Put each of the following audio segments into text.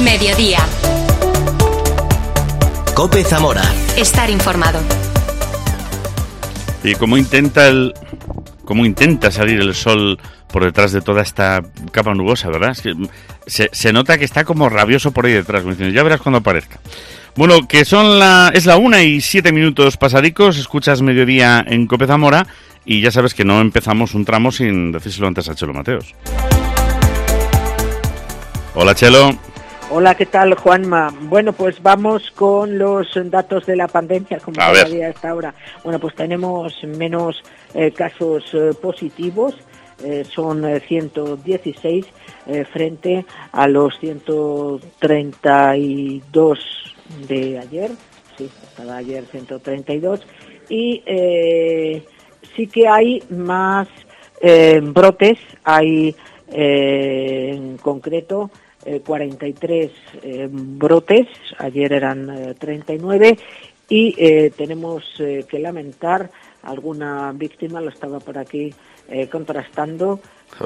Mediodía. COPE Zamora. Estar informado. ¿Y cómo intenta salir el sol por detrás de toda esta capa nubosa, verdad? Es que se nota que está como rabioso por ahí detrás, como diciendo, ya verás cuando aparezca. Bueno, que es la 1:07 pasadicos, escuchas Mediodía en COPE Zamora y ya sabes que no empezamos un tramo sin decírselo antes a Chelo Mateos. Hola, Chelo. Hola, ¿qué tal, Juanma? Bueno, pues vamos con los datos de la pandemia, como cada día a esta hora. Bueno, pues tenemos menos casos positivos, son 116 frente a los 132 de ayer, sí, estaba ayer 132, y sí que hay más brotes, hay en concreto 43 brotes, ayer eran 39, y tenemos que lamentar alguna víctima, lo estaba por aquí contrastando.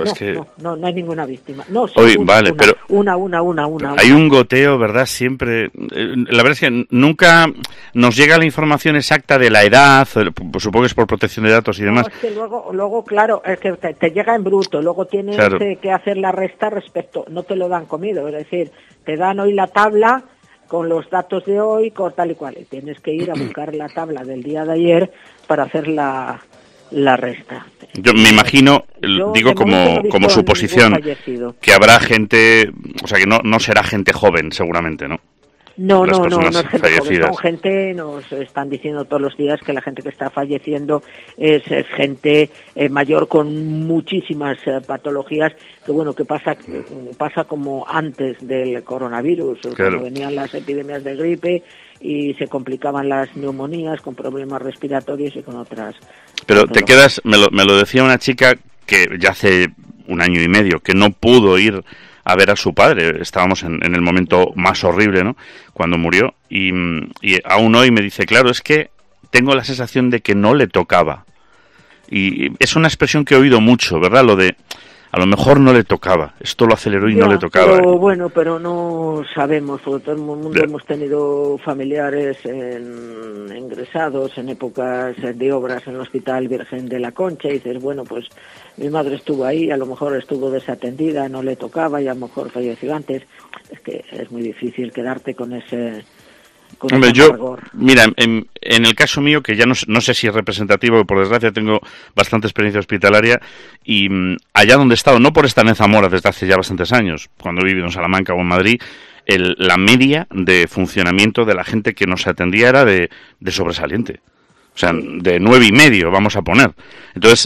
No hay ninguna víctima. No, pero una. Hay un goteo, ¿verdad? Siempre. La verdad es que nunca nos llega la información exacta de la edad, supongo que es por protección de datos y demás. No, es que luego claro, es que te llega en bruto, luego tienes que hacer la resta respecto, no te lo dan comido, es decir, te dan hoy la tabla con los datos de hoy, con tal y cual, y tienes que ir a buscar la tabla del día de ayer para hacer la resta. Yo me imagino, digo como suposición, que habrá gente, o sea que no será gente joven seguramente, ¿no? No es gente joven, son gente, nos están diciendo todos los días que la gente que está falleciendo es gente mayor con muchísimas patologías, que bueno, que pasa como antes del coronavirus, cuando venían las epidemias de gripe y se complicaban las neumonías con problemas respiratorios y con otras. Pero te quedas, me lo decía una chica que ya hace un año y medio que no pudo ir a ver a su padre, estábamos en el momento más horrible, ¿no?, cuando murió, y aún hoy me dice, claro, es que tengo la sensación de que no le tocaba, y es una expresión que he oído mucho, ¿verdad?, lo de a lo mejor no le tocaba, esto lo aceleró y no le tocaba. Pero no sabemos, porque todo el mundo hemos tenido familiares ingresados en épocas de obras en el Hospital Virgen de la Concha, y dices, bueno, pues mi madre estuvo ahí, a lo mejor estuvo desatendida, no le tocaba y a lo mejor falleció antes. Es que es muy difícil quedarte con ese... Hombre, mira, en el caso mío, que ya no sé si es representativo, porque por desgracia tengo bastante experiencia hospitalaria, y allá donde he estado, no por estar en Zamora desde hace ya bastantes años, cuando he vivido en Salamanca o en Madrid, la media de funcionamiento de la gente que nos atendía era de sobresaliente. O sea, de 9,5 vamos a poner. Entonces,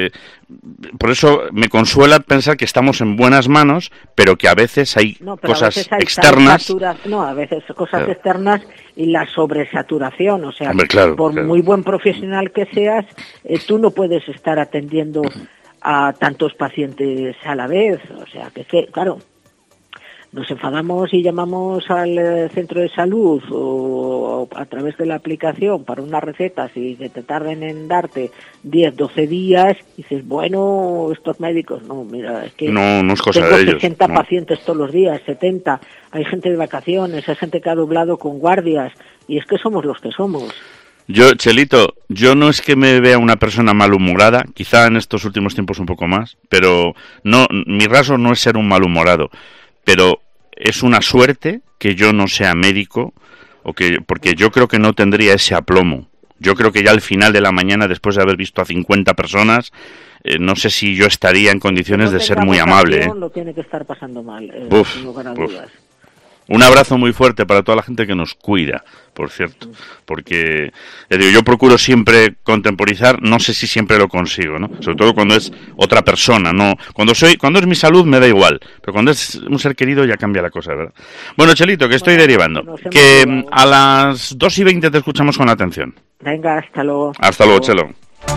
por eso me consuela pensar que estamos en buenas manos, pero que a veces hay cosas externas. A veces cosas externas y la sobresaturación. O sea, hombre, claro. Muy buen profesional que seas, tú no puedes estar atendiendo a tantos pacientes a la vez. O sea, que claro, nos enfadamos y llamamos al centro de salud o a través de la aplicación para unas recetas y que te tarden en darte 10, 12 días, y dices, bueno, estos médicos, no, mira, es que no es cosa tengo de ellos, 60 pacientes todos los días, 70, hay gente de vacaciones, hay gente que ha doblado con guardias, y es que somos los que somos. Chelito, yo no es que me vea una persona malhumorada, quizá en estos últimos tiempos un poco más, pero no, mi rasgo no es ser un malhumorado. Pero es una suerte que yo no sea médico, porque yo creo que no tendría ese aplomo. Yo creo que ya al final de la mañana, después de haber visto a 50 personas, no sé si yo estaría en condiciones de ser muy amable. Lo tiene que estar pasando mal, sin lugar a dudas. Un abrazo muy fuerte para toda la gente que nos cuida, por cierto, porque yo procuro siempre contemporizar, no sé si siempre lo consigo, ¿no? Sobre todo cuando es otra persona, no, cuando es mi salud me da igual, pero cuando es un ser querido ya cambia la cosa, ¿verdad? Bueno, Chelito, que estoy derivando, que a las 2:20 te escuchamos con atención. Venga, hasta luego. Hasta luego, Chelo.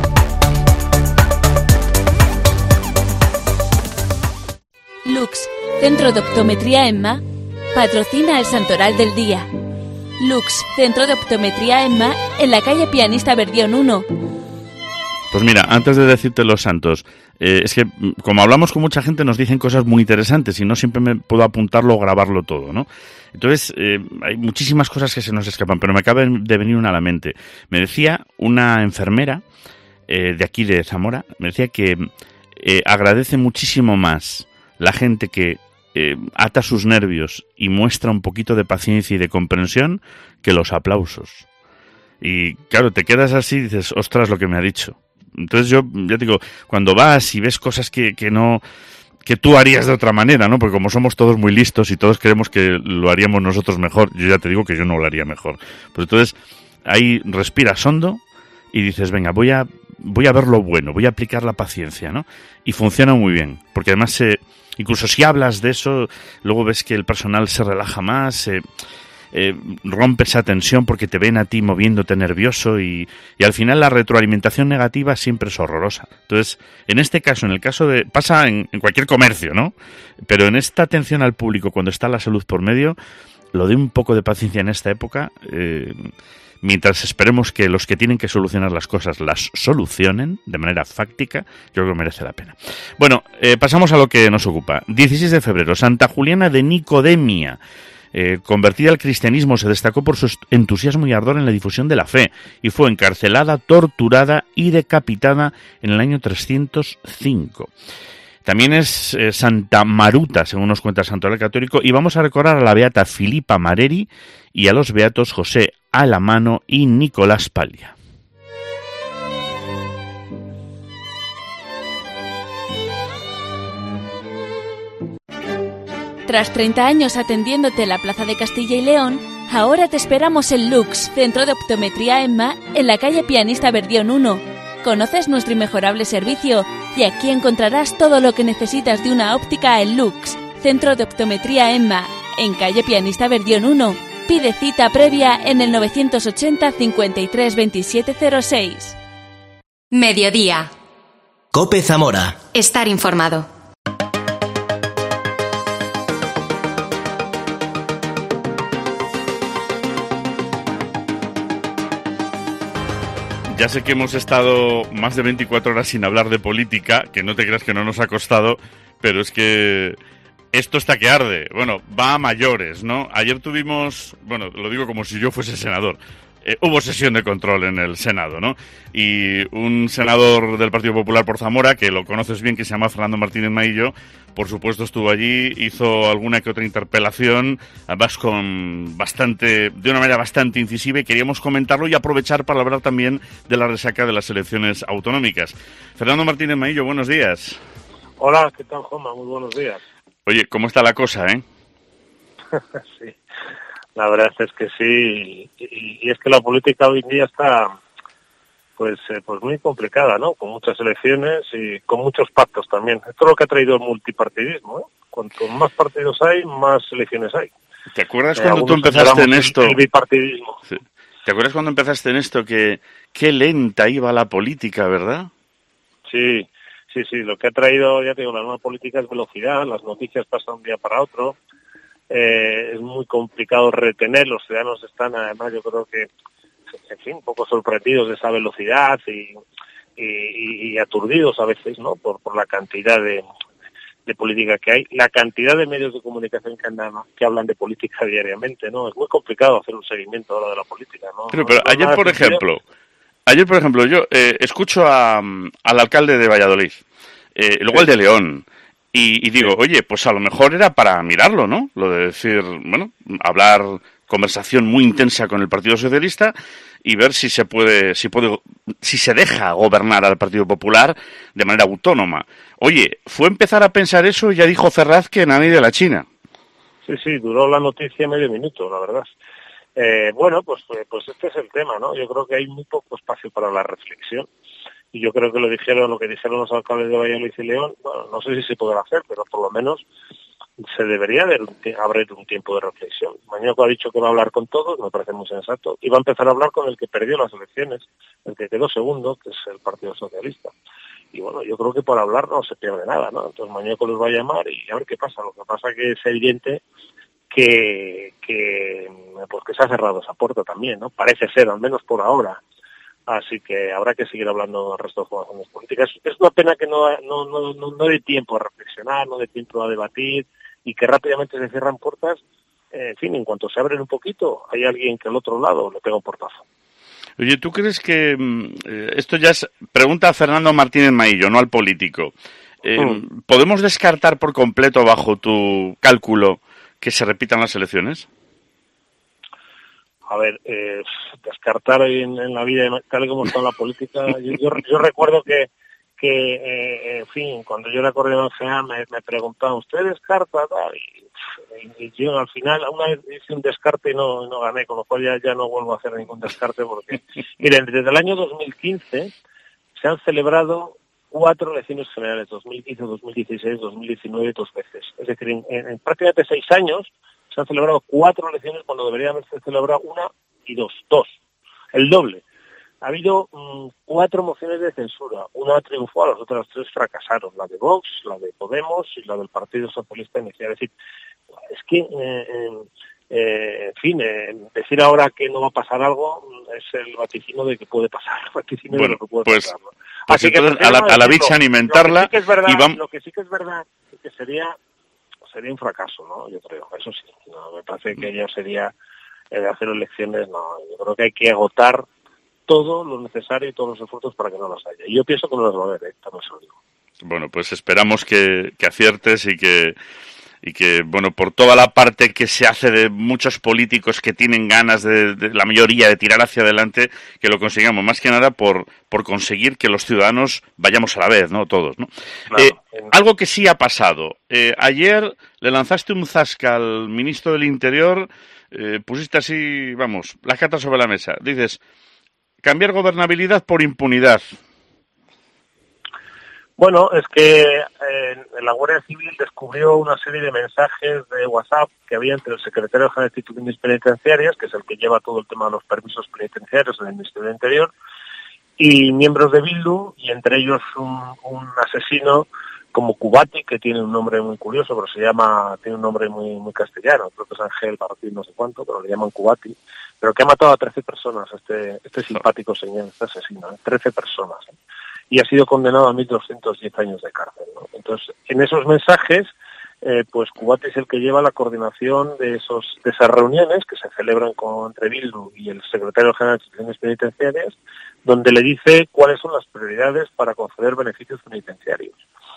Lux, Centro de Optometría EMMA, patrocina el Santoral del Día. Lux, Centro de Optometría EMMA, en la calle Pianista Berdión 1. Pues mira, antes de decirte los santos, es que como hablamos con mucha gente nos dicen cosas muy interesantes y no siempre me puedo apuntarlo o grabarlo todo, ¿no? Entonces, hay muchísimas cosas que se nos escapan, pero me acaba de venir una a la mente. Me decía una enfermera de aquí de Zamora, me decía que agradece muchísimo más la gente que ata sus nervios y muestra un poquito de paciencia y de comprensión que los aplausos. Y claro, te quedas así y dices, ostras, lo que me ha dicho. Entonces yo ya te digo, cuando vas y ves cosas que no, que tú harías de otra manera, ¿no? Porque como somos todos muy listos y todos creemos que lo haríamos nosotros mejor, yo ya te digo que yo no lo haría mejor. Pues entonces ahí respiras hondo y dices, venga, voy a ver lo bueno, voy a aplicar la paciencia, ¿no? Y funciona muy bien, porque además incluso si hablas de eso, luego ves que el personal se relaja más, rompe esa tensión porque te ven a ti moviéndote nervioso y al final la retroalimentación negativa siempre es horrorosa. Entonces, en este caso, en el caso de... pasa en cualquier comercio, ¿no? Pero en esta atención al público, cuando está la salud por medio, lo de un poco de paciencia en esta época, mientras esperemos que los que tienen que solucionar las cosas las solucionen de manera fáctica, yo creo que merece la pena. Bueno, pasamos a lo que nos ocupa. 16 de febrero, Santa Juliana de Nicodemia. Convertida al cristianismo, se destacó por su entusiasmo y ardor en la difusión de la fe y fue encarcelada, torturada y decapitada en el año 305. También es Santa Maruta, según nos cuenta el Santoral Católico, y vamos a recordar a la beata Filipa Mareri y a los beatos José Alamano y Nicolás Paglia. Tras 30 años atendiéndote en la Plaza de Castilla y León, ahora te esperamos en Lux, Centro de Optometría EMMA, en la calle Pianista Verdión 1. Conoces nuestro inmejorable servicio y aquí encontrarás todo lo que necesitas de una óptica en Lux, Centro de Optometría EMMA, en calle Pianista Verdión 1. Pide cita previa en el 980 53 27 06. Mediodía. COPE Zamora. Estar informado. Ya sé que hemos estado más de 24 horas sin hablar de política, que no te creas que no nos ha costado, pero es que esto está que arde. Bueno, va a mayores, ¿no? Ayer tuvimos, bueno, lo digo como si yo fuese senador, hubo sesión de control en el Senado, ¿no? Y un senador del Partido Popular por Zamora, que lo conoces bien, que se llama Fernando Martínez Maillo, por supuesto estuvo allí, hizo alguna que otra interpelación, además de una manera bastante incisiva, y queríamos comentarlo y aprovechar para hablar también de la resaca de las elecciones autonómicas. Fernando Martínez Maillo, buenos días. Hola, ¿qué tal, Juanma? Muy buenos días. Oye, ¿cómo está la cosa, Sí, la verdad es que sí, y es que la política hoy en día está pues muy complicada, ¿no? Con muchas elecciones y con muchos pactos también. Esto es lo que ha traído el multipartidismo, ¿eh? Cuanto más partidos hay, más elecciones hay. ¿Te acuerdas cuando tú empezaste en esto? El bipartidismo. Sí. ¿Te acuerdas cuando empezaste en esto que qué lenta iba la política, verdad? Sí, lo que ha traído, ya te digo, la nueva política es velocidad, las noticias pasan de un día para otro, es muy complicado retener, los ciudadanos están además, yo creo que, en fin, un poco sorprendidos de esa velocidad y aturdidos a veces, ¿no? Por la cantidad de política que hay, la cantidad de medios de comunicación que hablan de política diariamente, ¿no? Es muy complicado hacer un seguimiento ahora de la política, ¿no? Pero ayer, por ejemplo, yo escucho al alcalde de Valladolid, luego al de León, y digo, oye, pues a lo mejor era para mirarlo, ¿no? Lo de decir, bueno, hablar, conversación muy intensa con el Partido Socialista y ver si se deja gobernar al Partido Popular de manera autónoma. Oye, fue empezar a pensar eso y ya dijo Ferraz que nadie de la China. Sí, duró la noticia medio minuto, la verdad. Bueno, pues este es el tema, ¿no? Yo creo que hay muy poco espacio para la reflexión. Y yo creo que lo que dijeron los alcaldes de Valladolid y León, bueno, no sé si se podrá hacer, pero por lo menos se debería abrir un tiempo de reflexión. Mañoco ha dicho que va a hablar con todos, me parece muy sensato, y va a empezar a hablar con el que perdió las elecciones, el que quedó segundo, que es el Partido Socialista. Y bueno, yo creo que por hablar no se pierde nada, ¿no? Entonces Mañoco los va a llamar y a ver qué pasa. Lo que pasa es que es evidente que se ha cerrado esa puerta también, ¿no? Parece ser, al menos por ahora, Así que habrá que seguir hablando del resto de formaciones políticas. Es una pena que no dé tiempo a reflexionar, no dé tiempo a debatir y que rápidamente se cierran puertas. En fin, en cuanto se abren un poquito, hay alguien que al otro lado le pega un portazo. Oye, ¿tú crees que esto ya es pregunta a Fernando Martínez Maillo, no al político? ¿Podemos descartar por completo, bajo tu cálculo, que se repitan las elecciones? A ver, descartar en la vida, tal y como está en la política, yo recuerdo que en fin, cuando yo era coordinador general me preguntaban, ¿usted descarta? Y yo al final, una vez hice un descarte y no gané, con lo cual ya no vuelvo a hacer ningún descarte porque, miren, desde el año 2015 se han celebrado 4 elecciones generales, 2015, 2016, 2019, 2 veces. Es decir, en prácticamente 6 años se han celebrado 4 elecciones cuando debería haberse celebrado 1 y 2, el doble. Ha habido 4 mociones de censura, una triunfó, las otras 3 fracasaron, la de Vox, la de Podemos y la del Partido Socialista Inicial. Es decir, es que, en fin, decir ahora que no va a pasar algo es el vaticinio de que puede pasar, el vaticinio de lo que puede pasar, ¿no? Así que a la bicha alimentarla. Lo que sí que es verdad es que sería un fracaso, ¿no? Yo creo, eso sí. No, me parece que ya sería hacer elecciones, no. Yo creo que hay que agotar todo lo necesario y todos los esfuerzos para que no las haya. Y yo pienso que no las va a haber, también se lo digo. Bueno, pues esperamos que aciertes y que, bueno, por toda la parte que se hace de muchos políticos que tienen ganas de la mayoría de tirar hacia adelante, que lo consigamos, más que nada por conseguir que los ciudadanos vayamos a la vez, ¿no? Todos, ¿no? Claro, algo que sí ha pasado. Ayer le lanzaste un zasca al ministro del Interior, pusiste así, vamos, las cartas sobre la mesa. Dices, cambiar gobernabilidad por impunidad. Bueno, es que la Guardia Civil descubrió una serie de mensajes de WhatsApp que había entre el secretario general de Instituciones Penitenciarias, que es el que lleva todo el tema de los permisos penitenciarios en el Ministerio del Interior, y miembros de Bildu, y entre ellos un asesino como Kubati, que tiene un nombre muy curioso, pero tiene un nombre muy castellano, creo que es Ángel Martín no sé cuánto, pero le llaman Kubati, pero que ha matado a 13 personas, este simpático señor, este asesino, 13 personas, y ha sido condenado a 1.210 años de cárcel, ¿no? Entonces, en esos mensajes, pues Kubati es el que lleva la coordinación de esas reuniones que se celebran entre Bildu y el secretario general de Instituciones Penitenciarias, donde le dice cuáles son las prioridades para conceder beneficios penitenciarios.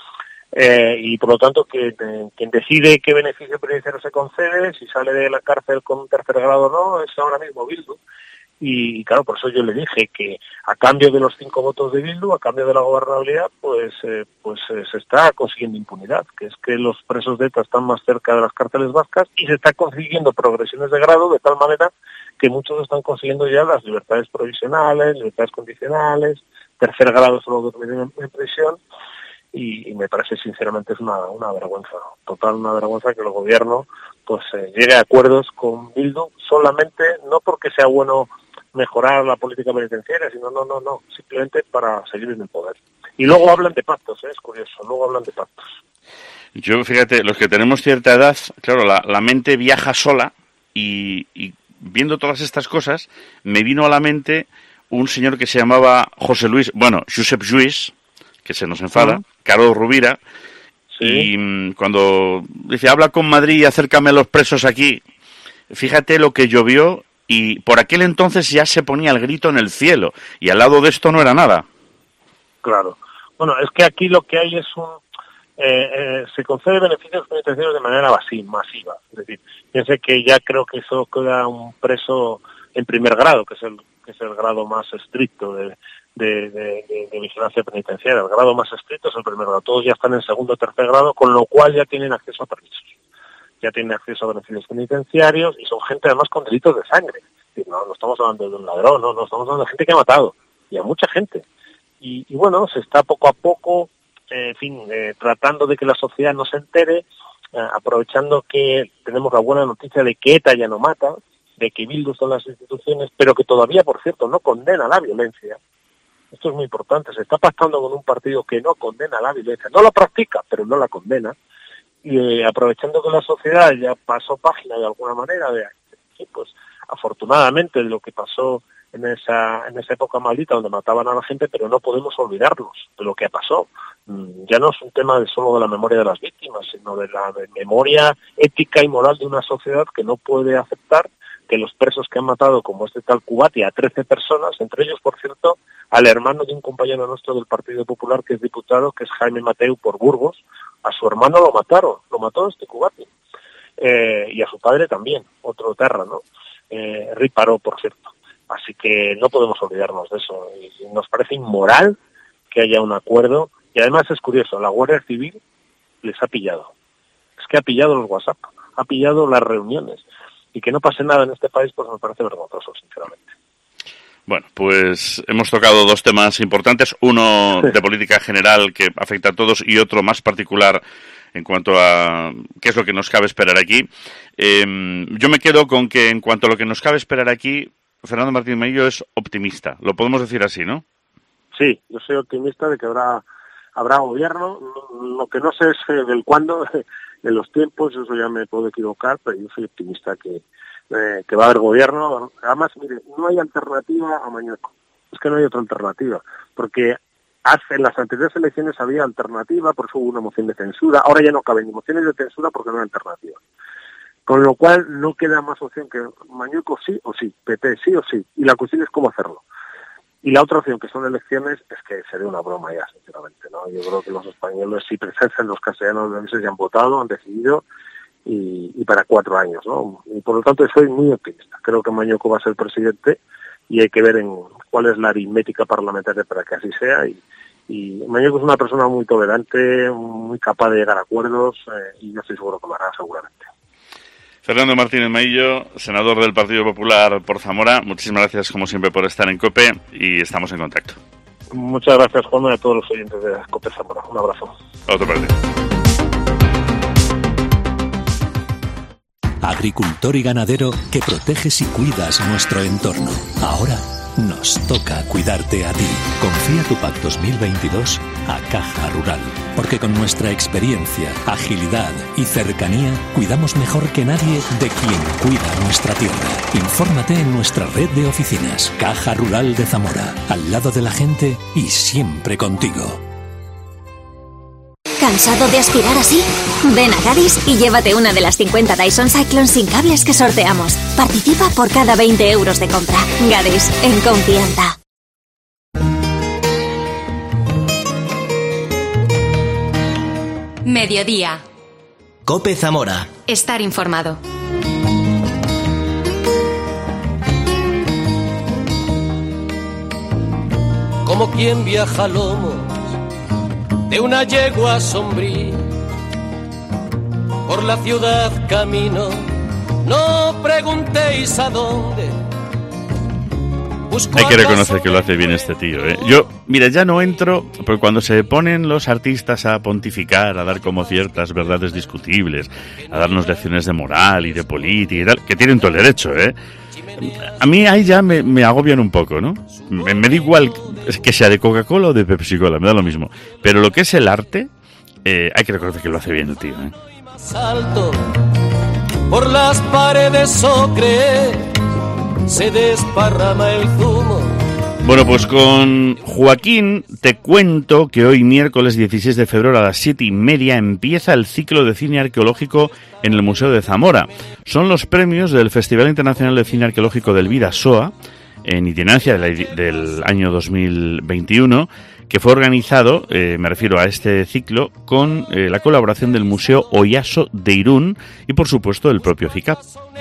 Y por lo tanto, quien decide qué beneficio penitenciario se concede, si sale de la cárcel con un 3er grado o no, es ahora mismo Bildu. Y claro, por eso yo le dije que a cambio de los 5 votos de Bildu, a cambio de la gobernabilidad, pues se está consiguiendo impunidad, que es que los presos de ETA están más cerca de las cárceles vascas y se está consiguiendo progresiones de grado de tal manera que muchos están consiguiendo ya las libertades provisionales, libertades condicionales, 3er grado solo dormir en prisión. Y me parece sinceramente es una vergüenza, total una vergüenza que el gobierno pues llegue a acuerdos con Bildu solamente, no porque sea bueno mejorar la política penitenciaria, sino no, simplemente para seguir en el poder. Y luego hablan de pactos, es curioso, luego hablan de pactos. Yo, fíjate, los que tenemos cierta edad, claro, la mente viaja sola y viendo todas estas cosas, me vino a la mente un señor que se llamaba Josep Lluís, que se nos enfada, Carlos Rubira, sí. Y cuando dice, habla con Madrid y acércame a los presos aquí, fíjate lo que llovió, y por aquel entonces ya se ponía el grito en el cielo, y al lado de esto no era nada. Claro. Bueno, es que aquí lo que hay es se concede beneficios penitenciarios de manera masiva. Es decir, piense que ya creo que eso queda un preso en 1er grado, que es el grado más estricto de vigilancia penitenciaria. El grado más estricto es el 1er grado. Todos ya están en 2º o 3er grado, con lo cual ya tienen acceso a permisos. Ya tienen acceso a beneficios penitenciarios y son gente además con delitos de sangre. No estamos hablando de un ladrón, no estamos hablando de gente que ha matado. Y a mucha gente. Y bueno, se está poco a poco, tratando de que la sociedad no se entere, aprovechando que tenemos la buena noticia de que ETA ya no mata, de que Bildu son las instituciones, pero que todavía, por cierto, no condena la violencia. Esto es muy importante. Se está pactando con un partido que no condena la violencia. No la practica, pero no la condena. Y aprovechando que la sociedad ya pasó página de alguna manera, pues afortunadamente de lo que pasó en esa época maldita donde mataban a la gente, pero no podemos olvidarnos de lo que pasó. Ya no es un tema solo de la memoria de las víctimas, sino de la memoria ética y moral de una sociedad que no puede aceptar que los presos que han matado, como este tal Kubati, a 13 personas, entre ellos, por cierto, al hermano de un compañero nuestro del Partido Popular, que es diputado, que es Jaime Mateu por Burgos, a su hermano lo mató este Kubati. Y a su padre también, otro terra, ¿no? Riparó, por cierto. Así que no podemos olvidarnos de eso. Y nos parece inmoral que haya un acuerdo. Y además es curioso, la Guardia Civil les ha pillado. Es que ha pillado los WhatsApp, ha pillado las reuniones. Y que no pase nada en este país, pues me parece vergonzoso, sinceramente. Bueno, pues hemos tocado dos temas importantes. Uno de política general que afecta a todos y otro más particular en cuanto a qué es lo que nos cabe esperar aquí. Yo me quedo con que en cuanto a lo que nos cabe esperar aquí, Fernando Martínez Maillo es optimista. Lo podemos decir así, ¿no? Sí, yo soy optimista de que habrá gobierno. Lo que no sé es del cuándo, de los tiempos, eso ya me puedo equivocar, pero yo soy optimista que va a haber gobierno. Además, mire, no hay alternativa a Mañueco. Es que no hay otra alternativa, porque en las anteriores elecciones había alternativa, por eso hubo una moción de censura. Ahora ya no caben ni mociones de censura porque no hay alternativa. Con lo cual no queda más opción que Mañueco sí o sí, PP sí o sí, y la cuestión es cómo hacerlo. Y la otra opción, que son elecciones, es que sería una broma ya, sinceramente, ¿no? Yo creo que los españoles, si presencian los castellanos de meses, ya han votado, han decidido, y para 4 años, ¿no? Y por lo tanto soy muy optimista. Creo que Mañueco va a ser presidente y hay que ver cuál es la aritmética parlamentaria para que así sea. Y Mañueco es una persona muy tolerante, muy capaz de llegar a acuerdos, y yo estoy seguro que lo hará seguramente. Fernando Martínez Maillo, senador del Partido Popular por Zamora, muchísimas gracias como siempre por estar en COPE y estamos en contacto. Muchas gracias, Juan, y a todos los oyentes de COPE Zamora. Un abrazo. Otro partido. Agricultor y ganadero que proteges y cuidas nuestro entorno. Ahora nos toca cuidarte a ti. Confía tu PAC 2022 a Caja Rural, porque con nuestra experiencia, agilidad y cercanía cuidamos mejor que nadie de quien cuida nuestra tierra. Infórmate en nuestra red de oficinas. Caja Rural de Zamora, al lado de la gente y siempre contigo. ¿Cansado de aspirar así? Ven a Gadis y llévate una de las 50 Dyson Cyclone sin cables que sorteamos. Participa por cada 20 euros de compra. Gadis, en confianza. Mediodía. COPE Zamora. Estar informado. Como quien viaja a lomos de una yegua sombría, por la ciudad camino, no preguntéis a dónde. Hay que reconocer que lo hace bien este tío, ¿eh? Yo, mira, ya no entro, porque cuando se ponen los artistas a pontificar, a dar como ciertas verdades discutibles, a darnos lecciones de moral y de política y tal, que tienen todo el derecho, ¿eh? A mí ahí ya me agobian un poco, ¿no? Me da igual que sea de Coca-Cola o de Pepsi-Cola, me da lo mismo. Pero lo que es el arte, hay que reconocer que lo hace bien el tío, ¿eh? Salto por las paredes ocre, se desparrama el zumo. Bueno, pues con Joaquín te cuento que hoy miércoles 16 de febrero a las 7:30 empieza el ciclo de cine arqueológico en el Museo de Zamora. Son los premios del Festival Internacional de Cine Arqueológico del Bidasoa, en itinerancia del año 2021, que fue organizado, me refiero a este ciclo, con la colaboración del Museo Oyaso de Irún y, por supuesto, el propio FICAP.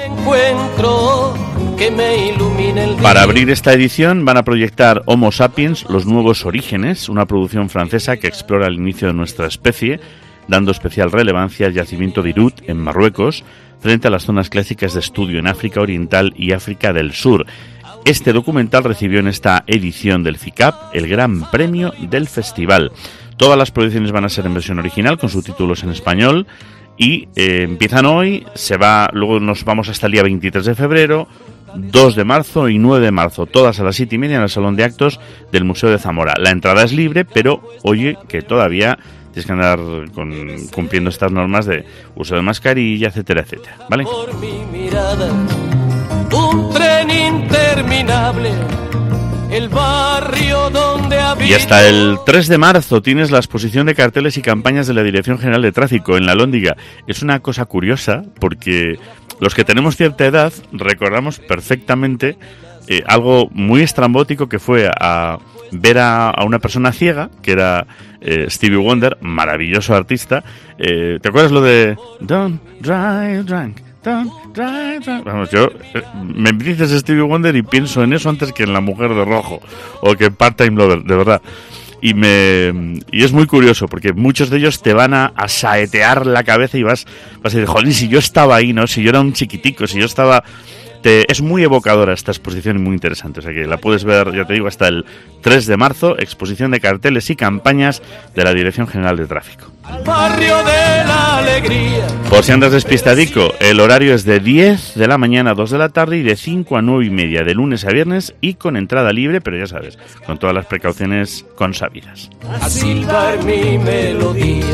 Para abrir esta edición van a proyectar Homo Sapiens, los nuevos orígenes, una producción francesa que explora el inicio de nuestra especie, dando especial relevancia al yacimiento de Irún, en Marruecos, frente a las zonas clásicas de estudio en África Oriental y África del Sur. Este documental recibió en esta edición del FICAP el gran premio del festival. Todas las producciones van a ser en versión original, con subtítulos en español, y empiezan hoy, luego nos vamos hasta el día 23 de febrero, 2 de marzo y 9 de marzo, todas a las 7:30 en el Salón de Actos del Museo de Zamora. La entrada es libre, pero oye, que todavía tienes que andar cumpliendo estas normas de uso de mascarilla, etcétera, etcétera, ¿vale? Por mi mirada, un tren interminable, el barrio donde habita. Y hasta el 3 de marzo tienes la exposición de carteles y campañas de la Dirección General de Tráfico en la Alhóndiga. Es una cosa curiosa porque los que tenemos cierta edad recordamos perfectamente algo muy estrambótico que fue a ver a una persona ciega, que era Stevie Wonder, maravilloso artista. ¿Te acuerdas lo de Don't drive drunk? Don't drive drunk? Vamos, yo me dices Stevie Wonder y pienso en eso antes que en La Mujer de Rojo o que en Part-Time Lover, de verdad. Y es muy curioso porque muchos de ellos te van a saetear la cabeza y vas a decir, jolín, si yo estaba ahí, ¿no? Si yo era un chiquitico, si yo estaba... Es muy evocadora esta exposición y muy interesante, o sea que la puedes ver, ya te digo, hasta el 3 de marzo, exposición de carteles y campañas de la Dirección General de Tráfico. Barrio de la alegría. Por si andas despistadico, el horario es de 10 de la mañana a 2 de la tarde y de 5 a 9 y media, de lunes a viernes y con entrada libre, pero ya sabes, con todas las precauciones consabidas. A silbar mi melodía.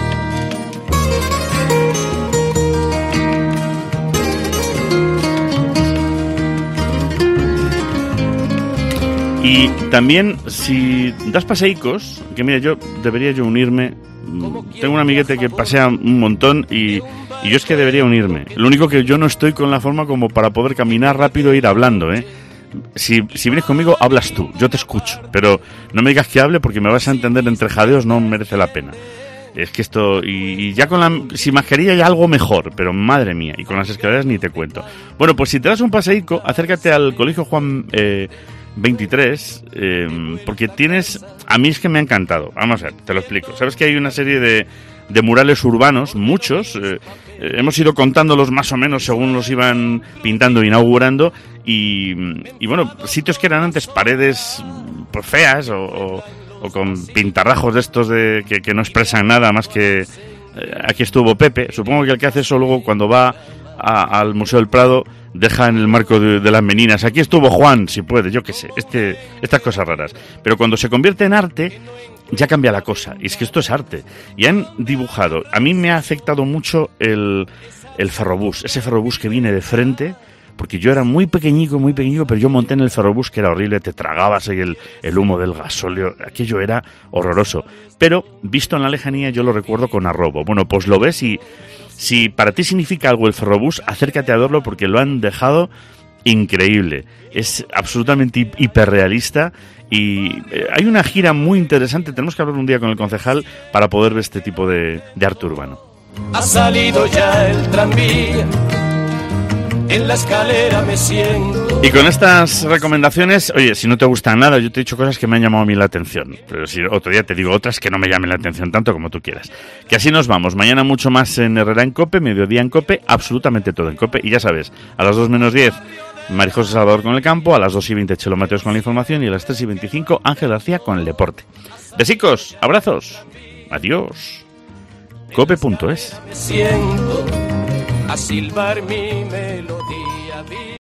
Y también, si das paseicos, que mira, debería unirme. Tengo un amiguete que pasea un montón y yo es que debería unirme. Lo único que yo no estoy con la forma como para poder caminar rápido e ir hablando, ¿eh? Si vienes conmigo, hablas tú, yo te escucho. Pero no me digas que hable porque me vas a entender entre jadeos, no merece la pena. Es que esto... Y ya sin mascarilla ya algo mejor, pero madre mía, y con las escaleras ni te cuento. Bueno, pues si te das un paseico, acércate al Colegio Juan 23, porque a mí es que me ha encantado. Vamos a ver, te lo explico. Sabes que hay una serie de murales urbanos, muchos, hemos ido contándolos más o menos según los iban pintando e inaugurando, y bueno, sitios que eran antes paredes pues feas o con pintarrajos de estos que no expresan nada más que aquí estuvo Pepe. Supongo que el que hace eso luego cuando va al Museo del Prado deja en el marco de las meninas, aquí estuvo Juan, si puede, yo qué sé, estas cosas raras. Pero cuando se convierte en arte, ya cambia la cosa, y es que esto es arte. Y han dibujado, a mí me ha afectado mucho el ferrobús, ese ferrobús que viene de frente, porque yo era muy pequeñico, pero yo monté en el ferrobús que era horrible, te tragabas ahí el humo del gasóleo, aquello era horroroso. Pero, visto en la lejanía, yo lo recuerdo con arrobo. Bueno, pues lo ves y... Si para ti significa algo el ferrobús, acércate a verlo porque lo han dejado increíble. Es absolutamente hiperrealista y hay una gira muy interesante. Tenemos que hablar un día con el concejal para poder ver este tipo de arte urbano. Ha salido ya el tranvía, en la escalera me siento. Y con estas recomendaciones, oye, si no te gusta nada, yo te he dicho cosas que me han llamado a mí la atención, pero si otro día te digo otras que no me llamen la atención tanto como tú quieras. Que así nos vamos, mañana mucho más en Herrera en COPE, mediodía en COPE, absolutamente todo en COPE, y ya sabes, a las 2 menos 10, María José Salvador con el campo, a las 2 y 20, Chelo Mateos con la información, y a las 3 y 25, Ángel García con el deporte. Besicos, abrazos, adiós, cope.es. Me siento a silbar mi melodía.